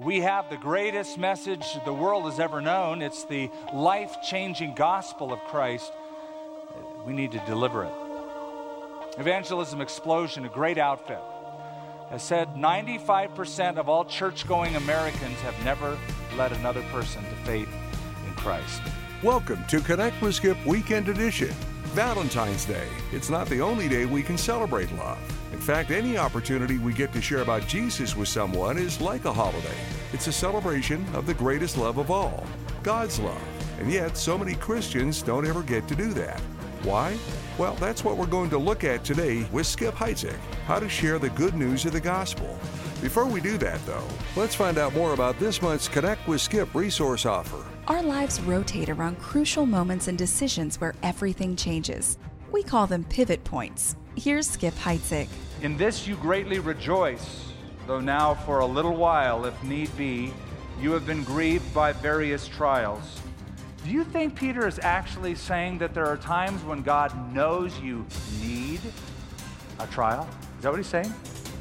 We have the greatest message the world has ever known. It's the life-changing gospel of Christ. We need to deliver it. Evangelism Explosion, a great outfit, has said 95% of all church-going Americans have never led another person to faith in Christ. Welcome to Connect with Skip Weekend Edition. Valentine's Day. It's not the only day we can celebrate love. In fact, any opportunity we get to share about Jesus with someone is like a holiday. It's a celebration of the greatest love of all, God's love. And yet, so many Christians don't ever get to do that. Why? Well, that's what we're going to look at today with Skip Heitzig, how to share the good news of the gospel. Before we do that, though, let's find out more about this month's Connect with Skip resource offer. Our lives rotate around crucial moments and decisions where everything changes. We call them pivot points. Here's Skip Heitzig. In this you greatly rejoice, though now for a little while, if need be, you have been grieved by various trials. Do you think Peter is actually saying that there are times when God knows you need a trial? Is that what he's saying?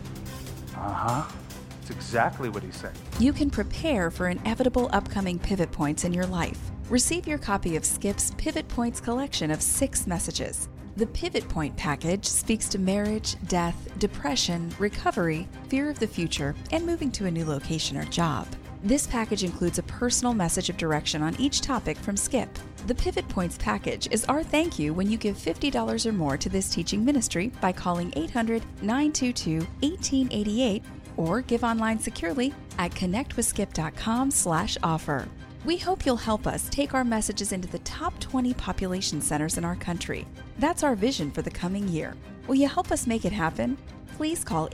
That's exactly what he's saying. You can prepare for inevitable upcoming pivot points in your life. Receive your copy of Skip's Pivot Points collection of 6 messages. The Pivot Point package speaks to marriage, death, depression, recovery, fear of the future, and moving to a new location or job. This package includes a personal message of direction on each topic from Skip. The Pivot Points package is our thank you when you give $50 or more to this teaching ministry by calling 800-922-1888 or give online securely at connectwithskip.com/offer. We hope you'll help us take our messages into the top 20 population centers in our country. That's our vision for the coming year. Will you help us make it happen? Please call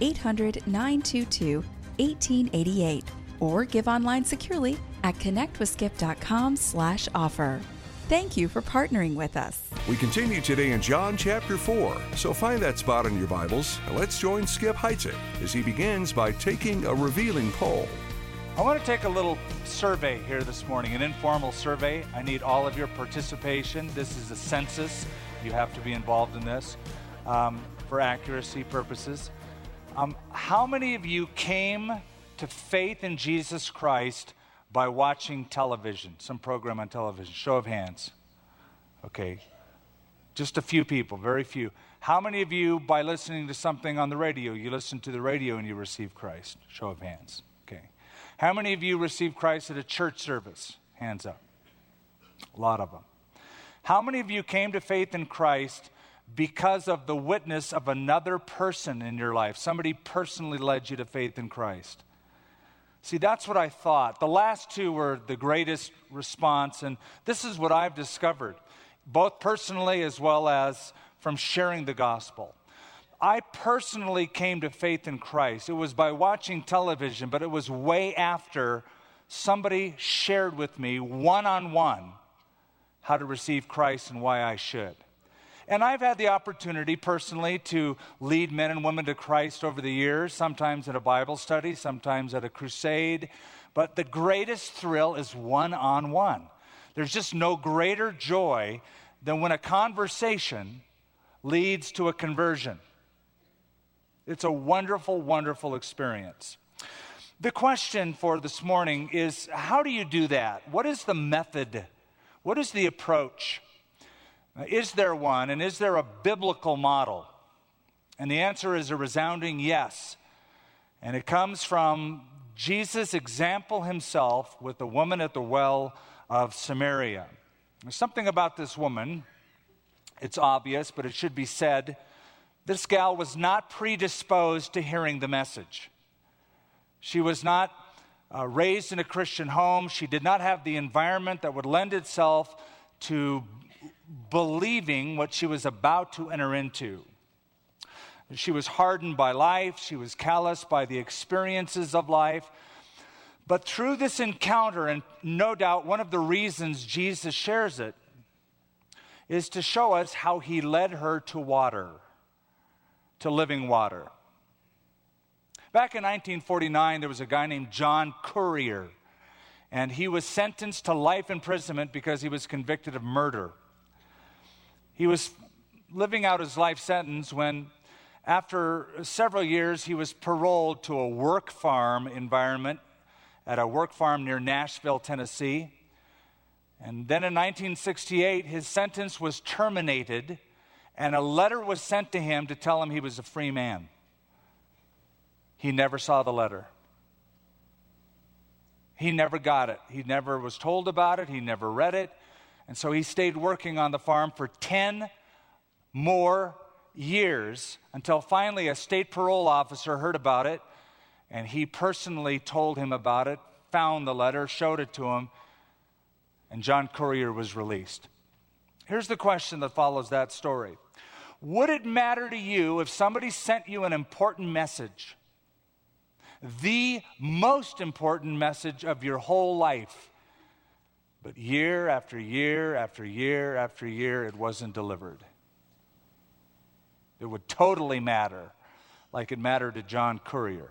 800-922-1888 or give online securely at connectwithskip.com/offer. Thank you for partnering with us. We continue today in John chapter 4, so find that spot in your Bibles and let's join Skip Heitzig as he begins by taking a revealing poll. I want to take a little survey here this morning, an informal survey. I need all of your participation. This is a census. You have to be involved in this for accuracy purposes. How many of you came to faith in Jesus Christ by watching television, some program on television? Show of hands. Okay. Just a few people, very few. How many of you, by listening to something on the radio, you listened to the radio and you received Christ? Show of hands. Okay. How many of you received Christ at a church service? Hands up. A lot of them. How many of you came to faith in Christ because of the witness of another person in your life? Somebody personally led you to faith in Christ. See, that's what I thought. The last two were the greatest response, and this is what I've discovered, both personally as well as from sharing the gospel. I personally came to faith in Christ. It was by watching television, but it was way after somebody shared with me one-on-one how to receive Christ and why I should. And I've had the opportunity personally to lead men and women to Christ over the years, sometimes at a Bible study, sometimes at a crusade. But the greatest thrill is one-on-one. There's just no greater joy than when a conversation leads to a conversion. It's a wonderful, wonderful experience. The question for this morning is, how do you do that? What is the method? What is the approach? Is there one, and is there a biblical model? And the answer is a resounding yes. And it comes from Jesus' example himself with the woman at the well of Samaria. There's something about this woman, it's obvious, but it should be said. This gal was not predisposed to hearing the message. She was not raised in a Christian home. She did not have the environment that would lend itself to believing what she was about to enter into. She was hardened by life. She was calloused by the experiences of life. But through this encounter, and no doubt one of the reasons Jesus shares it, is to show us how he led her to water, to living water. Back in 1949, there was a guy named John Currier, and he was sentenced to life imprisonment because he was convicted of murder. He was living out his life sentence when, after several years, he was paroled to a work farm environment at a work farm near Nashville, Tennessee. And then in 1968, his sentence was terminated, and a letter was sent to him to tell him he was a free man. He never saw the letter. He never got it. He never was told about it. He never read it. And so he stayed working on the farm for 10 more years until finally a state parole officer heard about it, and he personally told him about it, found the letter, showed it to him, and John Courier was released. Here's the question that follows that story. Would it matter to you if somebody sent you an important message, the most important message of your whole life, but year after year after year after year it wasn't delivered? It would totally matter, like it mattered to John Courier.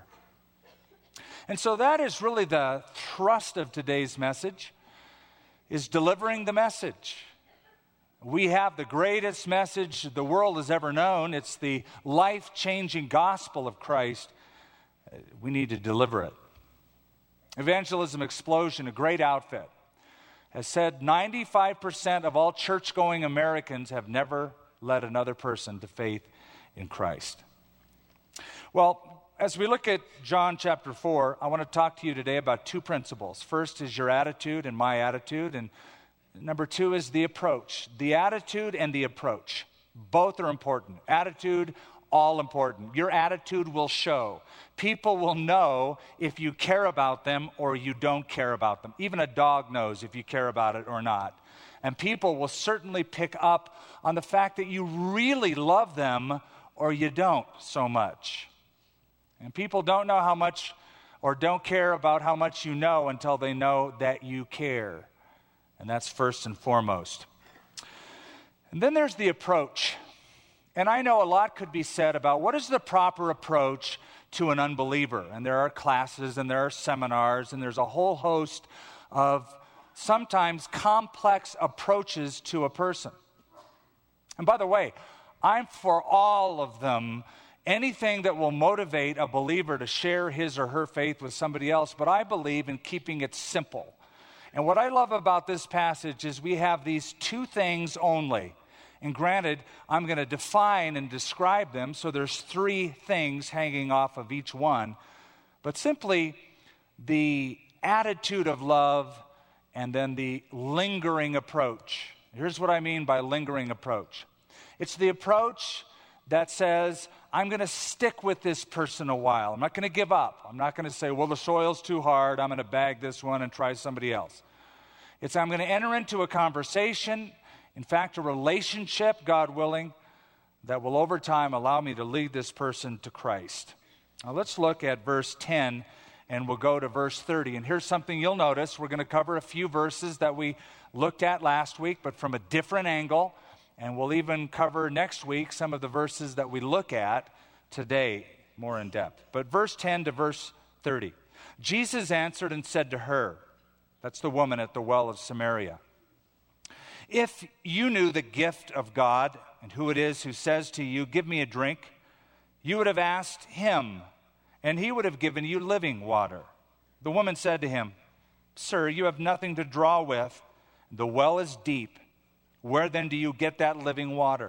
And so that is really the thrust of today's message, is delivering the message. We have the greatest message the world has ever known. It's the life-changing gospel of Christ. We need to deliver it. Evangelism Explosion, a great outfit, has said 95% of all church-going Americans have never led another person to faith in Christ. Well, as we look at John chapter 4, I want to talk to you today about two principles. First is your attitude and my attitude, and number two is the approach. The attitude and the approach, both are important. Attitude, all important. Your attitude will show. People will know if you care about them or you don't care about them. Even a dog knows if you care about it or not. And people will certainly pick up on the fact that you really love them or you don't so much. And people don't know how much or don't care about how much you know until they know that you care. And that's first and foremost. And then there's the approach. And I know a lot could be said about what is the proper approach to an unbeliever. And there are classes and there are seminars and there's a whole host of sometimes complex approaches to a person. And by the way, I'm for all of them. Anything that will motivate a believer to share his or her faith with somebody else, but I believe in keeping it simple. And what I love about this passage is we have these two things only. And granted, I'm going to define and describe them, so there's three things hanging off of each one. But simply the attitude of love and then the lingering approach. Here's what I mean by lingering approach. It's the approach that says, I'm going to stick with this person a while. I'm not going to give up. I'm not going to say, well, the soil's too hard. I'm going to bag this one and try somebody else. It's I'm going to enter into a conversation, in fact, a relationship, God willing, that will over time allow me to lead this person to Christ. Now let's look at verse 10 and we'll go to verse 30. And here's something you'll notice. We're going to cover a few verses that we looked at last week, but from a different angle. And we'll even cover next week some of the verses that we look at today more in depth. But verse 10 to verse 30. Jesus answered and said to her, that's the woman at the well of Samaria, if you knew the gift of God and who it is who says to you, give me a drink, you would have asked him, and he would have given you living water. The woman said to him, sir, you have nothing to draw with. The well is deep. Where then do you get that living water?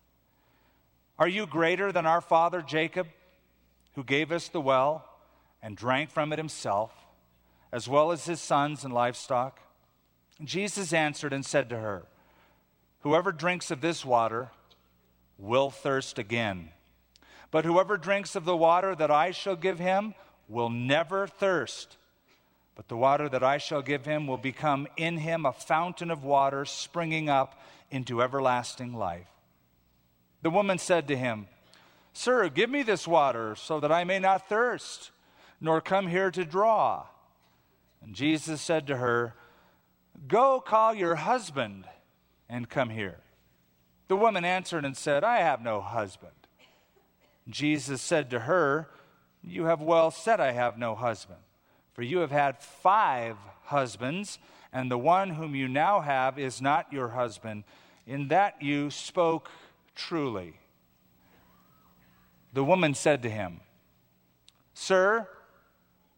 Are you greater than our father Jacob, who gave us the well and drank from it himself, as well as his sons and livestock? Jesus answered and said to her, whoever drinks of this water will thirst again. But whoever drinks of the water that I shall give him will never thirst. But the water that I shall give him will become in him a fountain of water springing up into everlasting life. The woman said to him, sir, give me this water so that I may not thirst, nor come here to draw. And Jesus said to her, go call your husband and come here. The woman answered and said, I have no husband. Jesus said to her, you have well said, I have no husband. For you have had 5 husbands, and the one whom you now have is not your husband. In that you spoke truly. The woman said to him, sir,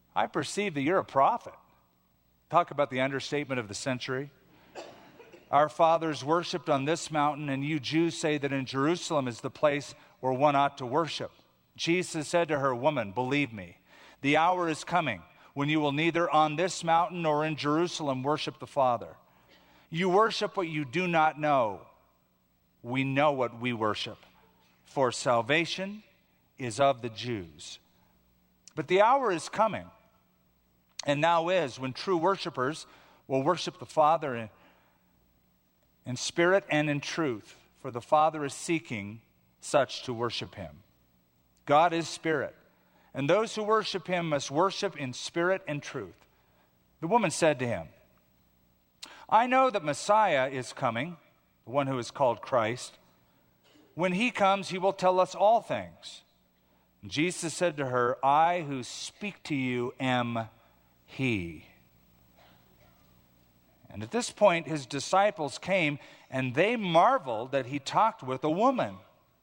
I perceive that you're a prophet. Talk about the understatement of the century. Our fathers worshipped on this mountain, and you Jews say that in Jerusalem is the place where one ought to worship. Jesus said to her, Woman, believe me, the hour is coming when you will neither on this mountain nor in Jerusalem worship the Father. You worship what you do not know. We know what we worship, for salvation is of the Jews. But the hour is coming, and now is, when true worshipers will worship the Father in spirit and in truth, for the Father is seeking such to worship him. God is spirit, and those who worship him must worship in spirit and truth. The woman said to him, I know that Messiah is coming, the one who is called Christ. When he comes, he will tell us all things. And Jesus said to her, I who speak to you am he. And at this point, his disciples came, and they marveled that he talked with a woman.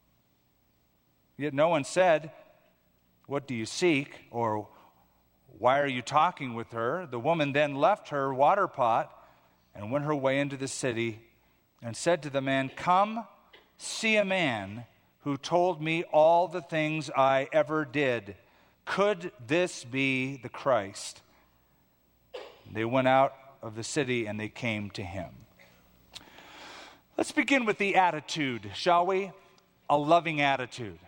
Yet no one said, What do you seek? Or why are you talking with her? The woman then left her water pot and went her way into the city and said to the man, Come, see a man who told me all the things I ever did. Could this be the Christ? They went out of the city and they came to him. Let's begin with the attitude, shall we? A loving attitude.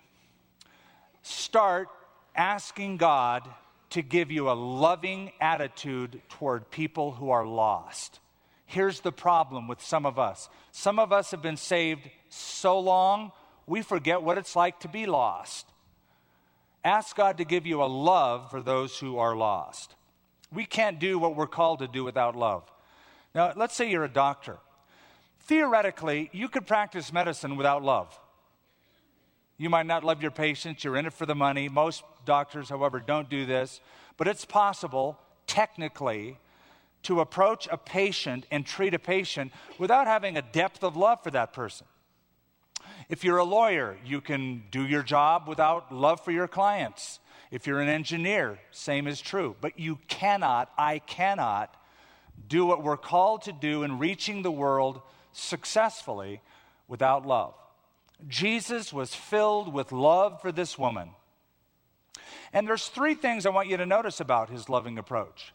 Start asking God to give you a loving attitude toward people who are lost. Here's the problem with some of us. Some of us have been saved so long, we forget what it's like to be lost. Ask God to give you a love for those who are lost. We can't do what we're called to do without love. Now, let's say you're a doctor. Theoretically, you could practice medicine without love. You might not love your patients. You're in it for the money. Most doctors, however, don't do this. But it's possible, technically, to approach a patient and treat a patient without having a depth of love for that person. If you're a lawyer, you can do your job without love for your clients. If you're an engineer, same is true. But I cannot do what we're called to do in reaching the world successfully without love. Jesus was filled with love for this woman. And there's three things I want you to notice about his loving approach.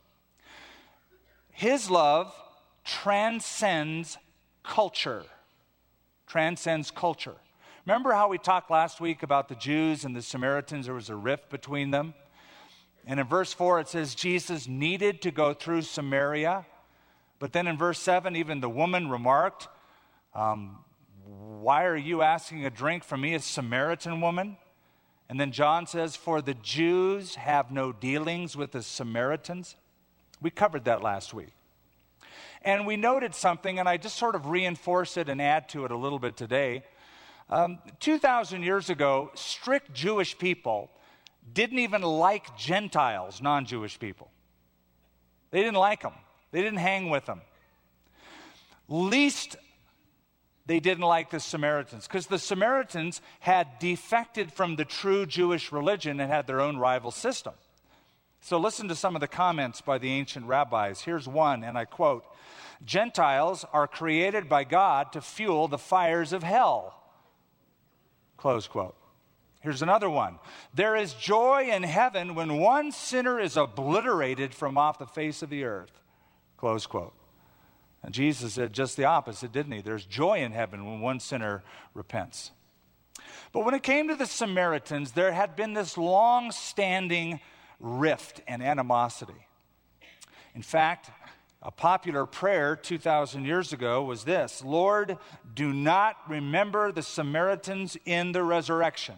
His love transcends culture. Transcends culture. Remember how we talked last week about the Jews and the Samaritans? There was a rift between them. And in verse 4 it says Jesus needed to go through Samaria. But then in verse 7 even the woman remarked, why are you asking a drink from me, a Samaritan woman? And then John says, for the Jews have no dealings with the Samaritans. We covered that last week. And we noted something, and I just sort of reinforce it and add to it a little bit today. 2,000 years ago, strict Jewish people didn't even like Gentiles, non-Jewish people. They didn't like them. They didn't hang with them. Least they didn't like the Samaritans, because the Samaritans had defected from the true Jewish religion and had their own rival system. So listen to some of the comments by the ancient rabbis. Here's one, and I quote, Gentiles are created by God to fuel the fires of hell. Close quote. Here's another one. There is joy in heaven when one sinner is obliterated from off the face of the earth. Close quote. And Jesus said just the opposite, didn't he? There's joy in heaven when one sinner repents. But when it came to the Samaritans, there had been this long-standing rift and animosity. In fact, a popular prayer 2,000 years ago was this: Lord, do not remember the Samaritans in the resurrection.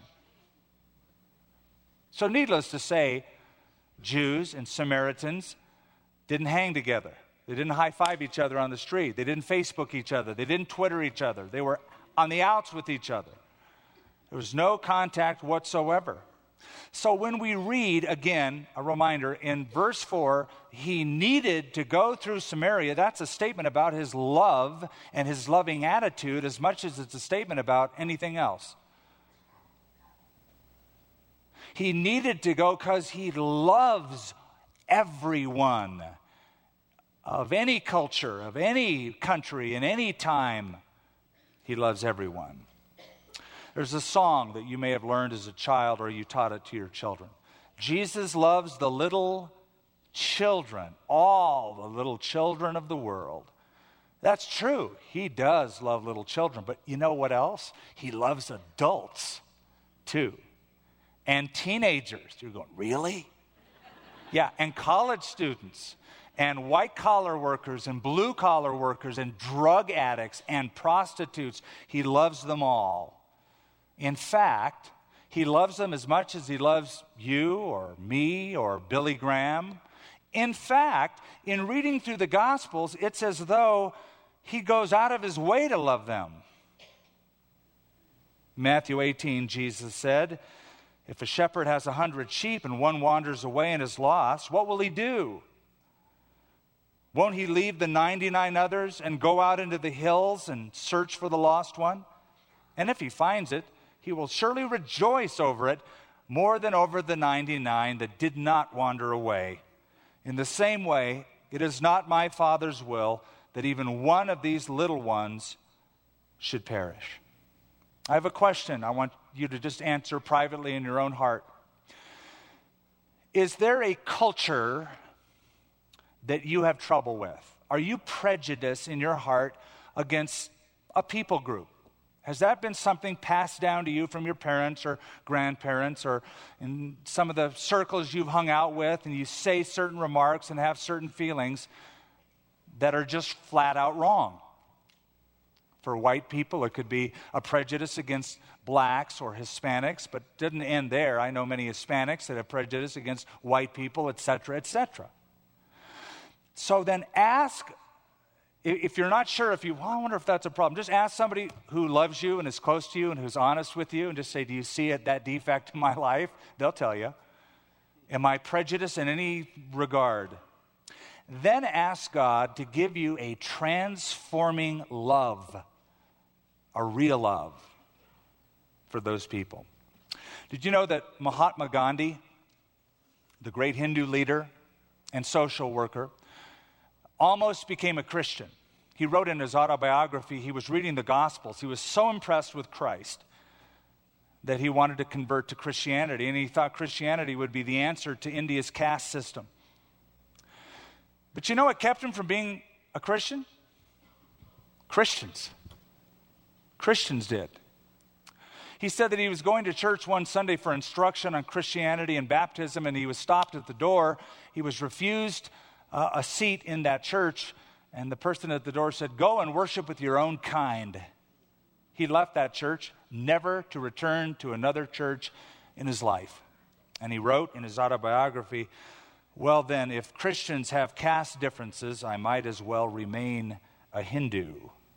So needless to say, Jews and Samaritans didn't hang together. They didn't high-five each other on the street. They didn't Facebook each other. They didn't Twitter each other. They were on the outs with each other. There was no contact whatsoever. So when we read, again, a reminder, in verse 4, he needed to go through Samaria, that's a statement about his love and his loving attitude as much as it's a statement about anything else. He needed to go because he loves everyone of any culture, of any country, in any time. He loves everyone. There's a song that you may have learned as a child or you taught it to your children. Jesus loves the little children, all the little children of the world. That's true. He does love little children, but you know what else? He loves adults too. And teenagers. You're going, really? Yeah, and college students, and white-collar workers, and blue-collar workers, and drug addicts, and prostitutes. He loves them all. In fact, he loves them as much as he loves you or me or Billy Graham. In fact, in reading through the Gospels, it's as though he goes out of his way to love them. Matthew 18, Jesus said, if a shepherd has 100 sheep and one wanders away and is lost, what will he do? Won't he leave the 99 others and go out into the hills and search for the lost one? And if he finds it, he will surely rejoice over it more than over the 99 that did not wander away. In the same way, it is not my Father's will that even one of these little ones should perish. I have a question I want you to just answer privately in your own heart. Is there a culture that you have trouble with? Are you prejudiced in your heart against a people group? Has that been something passed down to you from your parents or grandparents or in some of the circles you've hung out with, and you say certain remarks and have certain feelings that are just flat out wrong? For white people, it could be a prejudice against blacks or Hispanics, but it didn't end there. I know many Hispanics that have prejudice against white people, etc., etc. So then ask, if you're not sure, I wonder if that's a problem, just ask somebody who loves you and is close to you and who's honest with you and just say, do you see that defect in my life? They'll tell you. Am I prejudiced in any regard? Then ask God to give you a transforming love, a real love for those people. Did you know that Mahatma Gandhi, the great Hindu leader and social worker, almost became a Christian? He wrote in his autobiography, he was reading the Gospels. He was so impressed with Christ that he wanted to convert to Christianity, and he thought Christianity would be the answer to India's caste system. But you know what kept him from being a Christian? Christians. Christians did. He said that he was going to church one Sunday for instruction on Christianity and baptism, and he was stopped at the door. He was refused a seat in that church, and the person at the door said, "Go and worship with your own kind." He left that church, never to return to another church in his life. And he wrote in his autobiography, "Well then, if Christians have caste differences, I might as well remain a Hindu."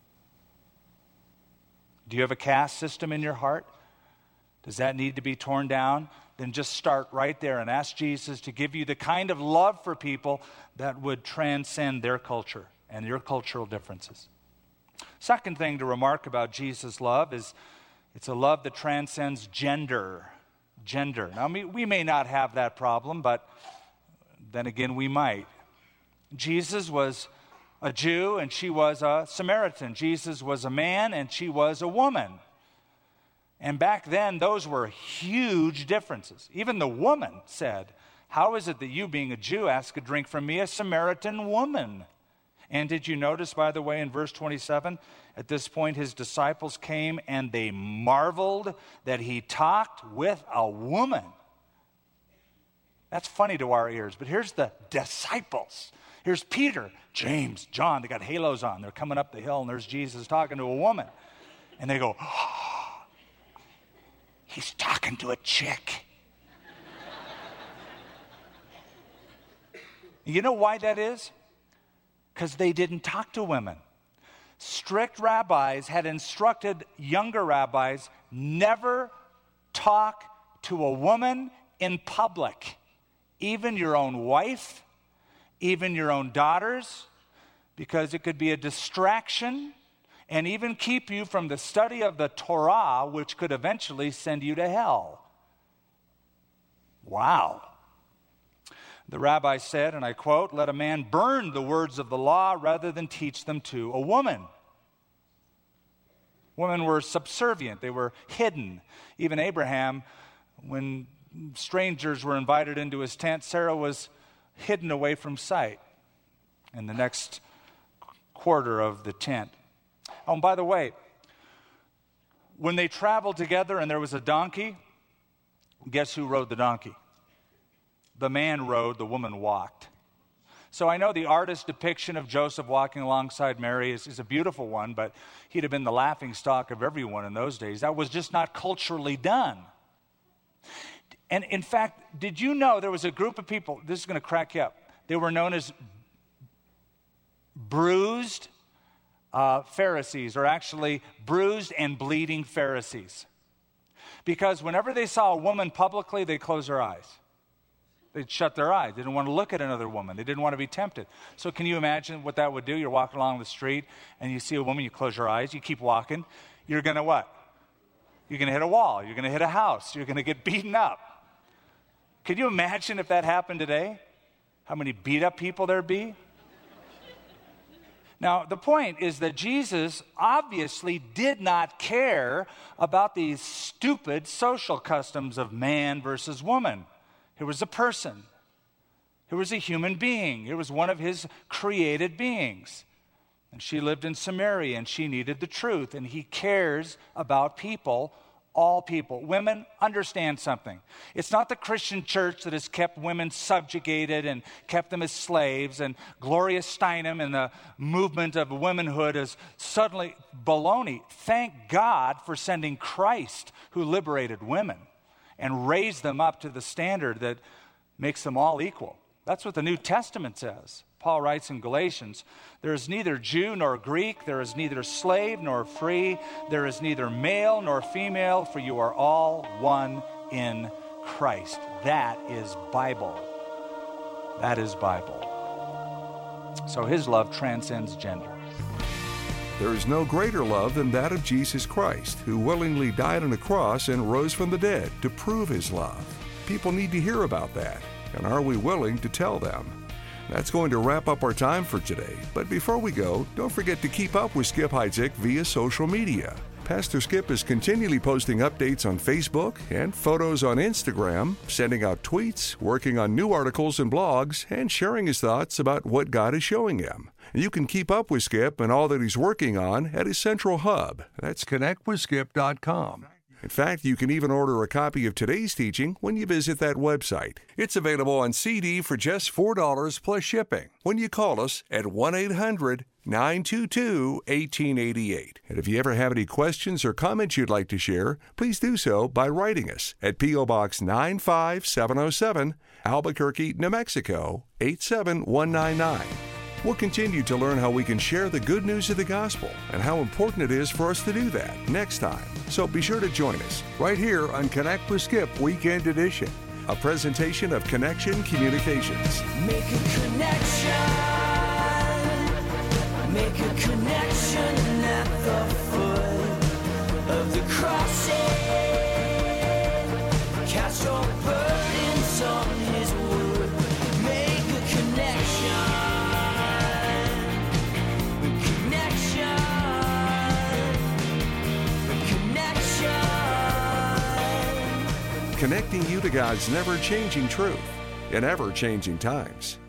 Do you have a caste system in your heart? Does that need to be torn down? Then just start right there and ask Jesus to give you the kind of love for people that would transcend their culture and your cultural differences. Second thing to remark about Jesus' love is it's a love that transcends gender. Now, we may not have that problem, but then again, we might. Jesus was a Jew and she was a Samaritan. Jesus was a man and she was a woman. And back then, those were huge differences. Even the woman said, "How is it that you, being a Jew, ask a drink from me, a Samaritan woman?" And did you notice, by the way, in verse 27, at this point his disciples came and they marveled that he talked with a woman. That's funny to our ears, but here's the disciples. Here's Peter, James, John. They got halos on. They're coming up the hill, and there's Jesus talking to a woman. And they go, "Oh, he's talking to a chick." You know why that is? Because they didn't talk to women. Strict rabbis had instructed younger rabbis, never talk to a woman in public. Even your own wife, even your own daughters, because it could be a distraction and even keep you from the study of the Torah, which could eventually send you to hell. Wow. The rabbi said, and I quote, "Let a man burn the words of the law rather than teach them to a woman." Women were subservient. They were hidden. Even Abraham, when strangers were invited into his tent, Sarah was hidden away from sight in the next quarter of the tent. Oh, and by the way, when they traveled together and there was a donkey, guess who rode the donkey? The man rode, the woman walked. So I know the artist's depiction of Joseph walking alongside Mary is a beautiful one, but he'd have been the laughingstock of everyone in those days. That was just not culturally done. And in fact, did you know there was a group of people, this is going to crack you up, they were known as bruised Pharisees, or actually bruised and bleeding Pharisees. Because whenever they saw a woman publicly, they'd close their eyes. They'd shut their eyes. They didn't want to look at another woman. They didn't want to be tempted. So can you imagine what that would do? You're walking along the street and you see a woman, you close your eyes, you keep walking. You're going to what? You're going to hit a wall. You're going to hit a house. You're going to get beaten up. Could you imagine if that happened today? How many beat up people there'd be? Now, the point is that Jesus obviously did not care about these stupid social customs of man versus woman. Here was a person. Here was a human being. Here was one of his created beings. And she lived in Samaria, and she needed the truth. And he cares about people, all people. Women, understand something. It's not the Christian church that has kept women subjugated and kept them as slaves. And Gloria Steinem and the movement of womanhood is suddenly baloney. Thank God for sending Christ, who liberated women and raised them up to the standard that makes them all equal. That's what the New Testament says. Paul writes in Galatians, "There is neither Jew nor Greek, there is neither slave nor free, there is neither male nor female, for you are all one in Christ." That is Bible. That is Bible. So his love transcends gender. There is no greater love than that of Jesus Christ, who willingly died on a cross and rose from the dead to prove his love. People need to hear about that, and are we willing to tell them? That's going to wrap up our time for today. But before we go, don't forget to keep up with Skip Heitzig via social media. Pastor Skip is continually posting updates on Facebook and photos on Instagram, sending out tweets, working on new articles and blogs, and sharing his thoughts about what God is showing him. You can keep up with Skip and all that he's working on at his central hub. That's connectwithskip.com. In fact, you can even order a copy of today's teaching when you visit that website. It's available on CD for just $4 plus shipping when you call us at 1-800-922-1888. And if you ever have any questions or comments you'd like to share, please do so by writing us at P.O. Box 95707, Albuquerque, New Mexico, 87199. We'll continue to learn how we can share the good news of the gospel and how important it is for us to do that next time. So be sure to join us right here on Connect with Skip Weekend Edition, a presentation of Connection Communications. Make a connection. Make a connection at the foot of the cross. Cast your burdens on his wood. Make a connection. Connecting you to God's never-changing truth in ever-changing times.